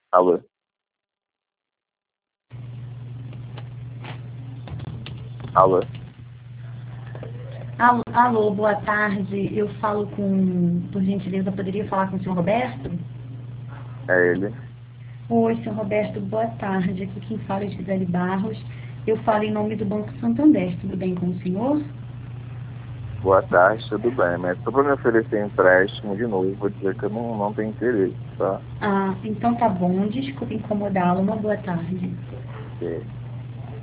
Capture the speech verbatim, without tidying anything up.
Alô? Alô? Alô, alô, boa tarde. Eu falo com, por gentileza, poderia falar com o senhor Roberto? É ele. Oi, senhor Roberto, boa tarde. Aqui quem fala é Gisele Barros. Eu falo em nome do Banco Santander. Tudo bem com o senhor? Boa tarde, tudo bem. Mas só para me oferecer empréstimo de novo, vou dizer que eu não, não tenho interesse, tá? Ah, então tá bom. Desculpe incomodá-lo. Uma boa tarde. Ok.